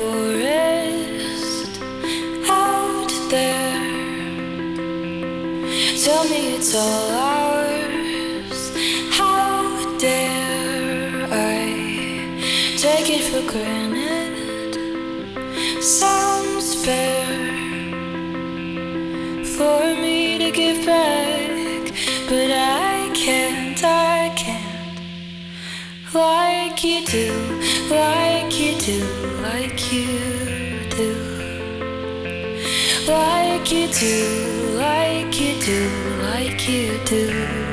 forest out there. Tell me it's all ours. How dare I take it for granted? Sounds fair for me to give back, but I can't. Like you do, like you do, like you do. Like you do, like you do, like you do.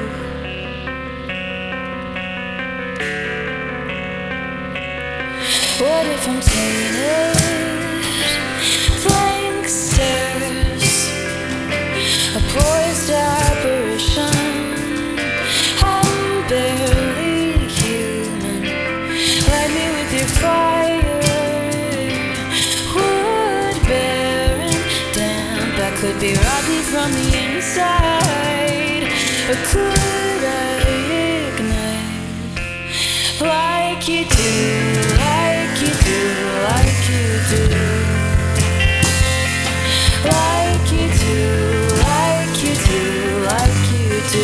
What if I'm tainted? Blank stares, a poised apparition. I'm barely human. Light me with your fire. Wood bearing damp. I could be rotten from the inside, or could I ignite like you do, like you do, like you do, like you do, like you do, like you do,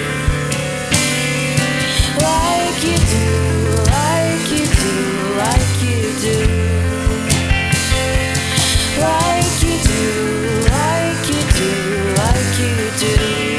like you do, like you do, like you do, like you do, like you do, like you do.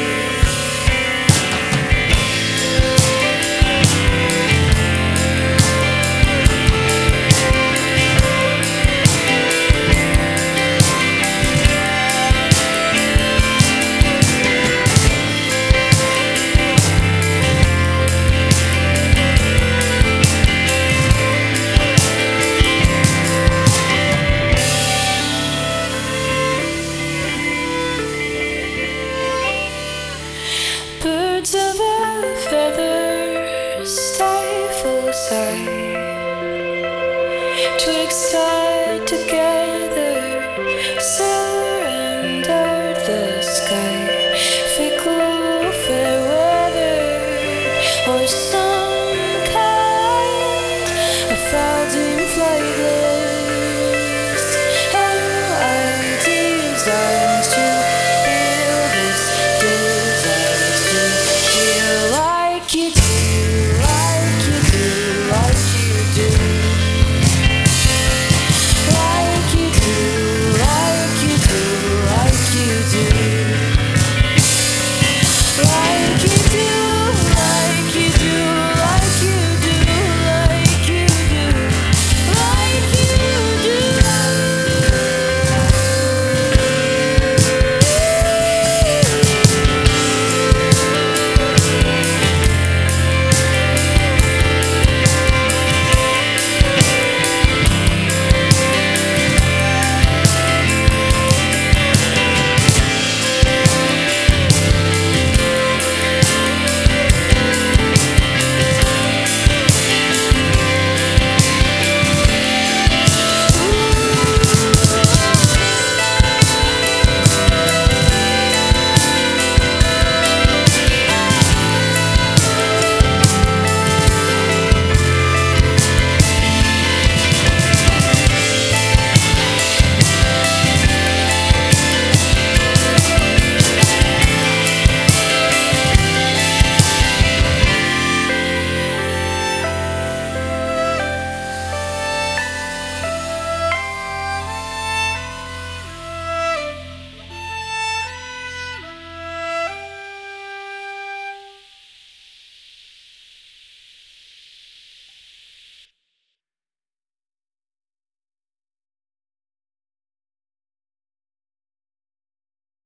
Birds of a feather stifle sight. Twigs tied together surrendered the sky.